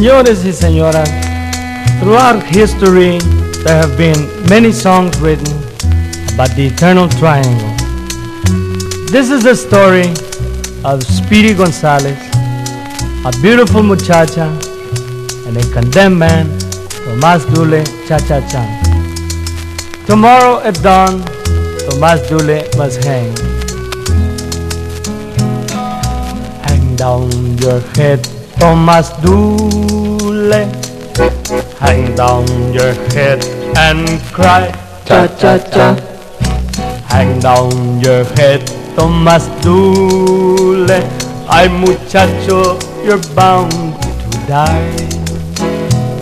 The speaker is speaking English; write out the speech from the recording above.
Señores y señoras, throughout history there have been many songs written about the eternal triangle. This is the story of Speedy Gonzales, a beautiful muchacha, and a condemned man, Tomas Dule Cha-Cha-Cha. Tomorrow at dawn, Tomas Dule must hang. Hang down your head, Tomas Dule. Hang down your head and cry, cha-cha-cha. Hang down your head, Tomas Dule. Ay muchacho, you're bound to die.